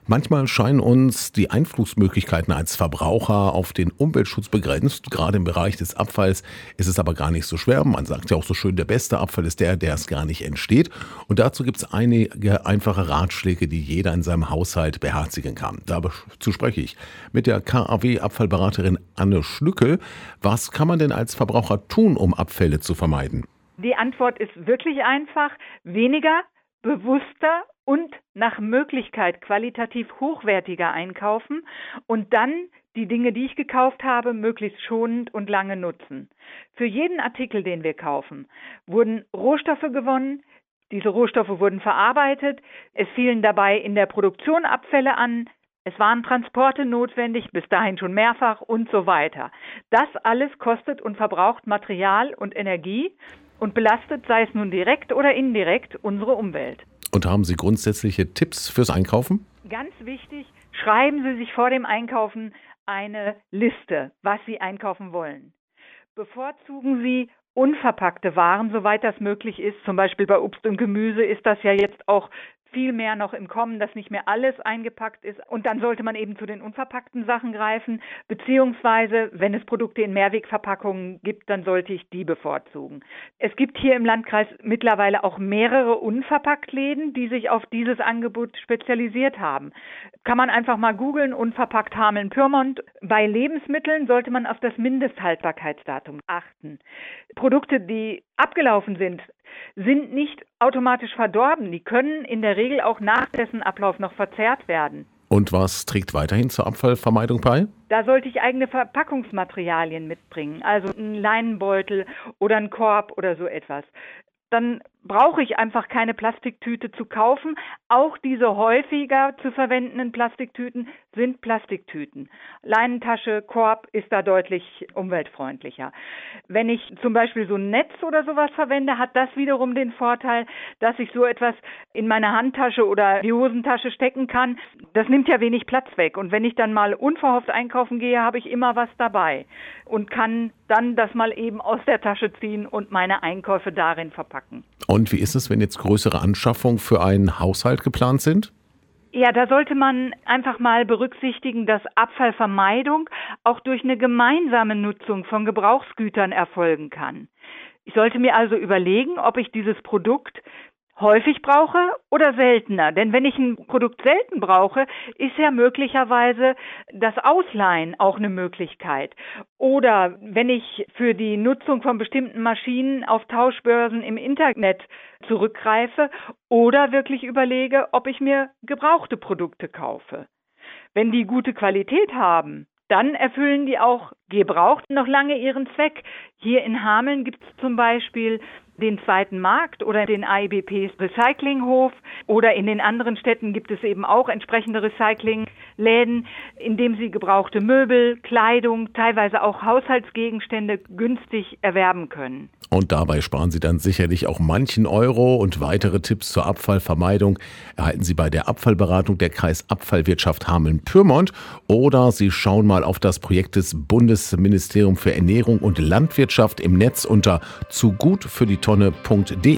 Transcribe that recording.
Manchmal scheinen uns die Einflussmöglichkeiten als Verbraucher auf den Umweltschutz begrenzt. Gerade im Bereich des Abfalls ist es aber gar nicht so schwer. Man sagt ja auch so schön, der beste Abfall ist der es gar nicht entsteht. Und dazu gibt es einige einfache Ratschläge, die jeder in seinem Haushalt beherzigen kann. Dazu spreche ich mit der KaW-Abfallberaterin Anne Schlückel. Was kann man denn als Verbraucher tun, um Abfälle zu vermeiden? Die Antwort ist wirklich einfach: weniger, bewusster und nach Möglichkeit qualitativ hochwertiger einkaufen und dann die Dinge, die ich gekauft habe, möglichst schonend und lange nutzen. Für jeden Artikel, den wir kaufen, wurden Rohstoffe gewonnen. Diese Rohstoffe wurden verarbeitet. Es fielen dabei in der Produktion Abfälle an. Es waren Transporte notwendig, bis dahin schon mehrfach und so weiter. Das alles kostet und verbraucht Material und Energie und belastet, sei es nun direkt oder indirekt, unsere Umwelt. Und haben Sie grundsätzliche Tipps fürs Einkaufen? Ganz wichtig, schreiben Sie sich vor dem Einkaufen eine Liste, was Sie einkaufen wollen. Bevorzugen Sie unverpackte Waren, soweit das möglich ist. Zum Beispiel bei Obst und Gemüse ist das ja jetzt auch viel mehr noch im Kommen, dass nicht mehr alles eingepackt ist. Und dann sollte man eben zu den unverpackten Sachen greifen, beziehungsweise wenn es Produkte in Mehrwegverpackungen gibt, dann sollte ich die bevorzugen. Es gibt hier im Landkreis mittlerweile auch mehrere Unverpacktläden, die sich auf dieses Angebot spezialisiert haben. Kann man einfach mal googeln, unverpackt Hameln-Pyrmont. Bei Lebensmitteln sollte man auf das Mindesthaltbarkeitsdatum achten. Produkte, die abgelaufen sind nicht automatisch verdorben. Die können in der Regel auch nach dessen Ablauf noch verzehrt werden. Und was trägt weiterhin zur Abfallvermeidung bei? Da sollte ich eigene Verpackungsmaterialien mitbringen, also einen Leinenbeutel oder einen Korb oder so etwas. Dann brauche ich einfach keine Plastiktüte zu kaufen. Auch diese häufiger zu verwendenden Plastiktüten sind Plastiktüten. Leinentasche, Korb ist da deutlich umweltfreundlicher. Wenn ich zum Beispiel so ein Netz oder sowas verwende, hat das wiederum den Vorteil, dass ich so etwas in meine Handtasche oder die Hosentasche stecken kann. Das nimmt ja wenig Platz weg. Und wenn ich dann mal unverhofft einkaufen gehe, habe ich immer was dabei und kann dann das mal eben aus der Tasche ziehen und meine Einkäufe darin verpacken. Und wie ist es, wenn jetzt größere Anschaffungen für einen Haushalt geplant sind? Ja, da sollte man einfach mal berücksichtigen, dass Abfallvermeidung auch durch eine gemeinsame Nutzung von Gebrauchsgütern erfolgen kann. Ich sollte mir also überlegen, ob ich dieses Produkt häufig brauche oder seltener. Denn wenn ich ein Produkt selten brauche, ist ja möglicherweise das Ausleihen auch eine Möglichkeit. Oder wenn ich für die Nutzung von bestimmten Maschinen auf Tauschbörsen im Internet zurückgreife oder wirklich überlege, ob ich mir gebrauchte Produkte kaufe. Wenn die gute Qualität haben, dann erfüllen die auch gebraucht noch lange ihren Zweck. Hier in Hameln gibt es zum Beispiel den Zweiten Markt oder den AIBP Recyclinghof, oder in den anderen Städten gibt es eben auch entsprechende Recyclingläden, in denen Sie gebrauchte Möbel, Kleidung, teilweise auch Haushaltsgegenstände günstig erwerben können. Und dabei sparen Sie dann sicherlich auch manchen Euro. Und weitere Tipps zur Abfallvermeidung erhalten Sie bei der Abfallberatung der Kreisabfallwirtschaft Hameln-Pyrmont, oder Sie schauen mal auf das Projekt des Bundesministeriums für Ernährung und Landwirtschaft im Netz unter zugutfürdietonne.de.